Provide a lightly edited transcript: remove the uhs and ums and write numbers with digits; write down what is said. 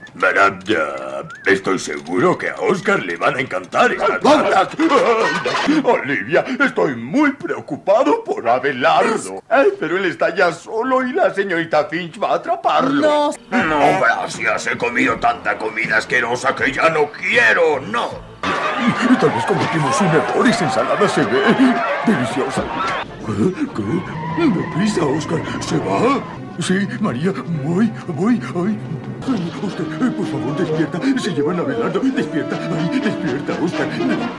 Estoy seguro que a Oscar le van a encantar estas charlas. Olivia, estoy muy preocupado por Abelardo. Pero él está ya solo y la señorita Finch va a atraparlo. No, gracias. He comido tanta comida asquerosa que ya no quiero. No. Tal vez cometimos un error. Esa ensalada se ve deliciosa. ¿Qué? Deprisa, Oscar. ¿Se va? Sí, María, voy. Oscar, por favor, despierta. Se llevan a Abelardo. Despierta, Oscar.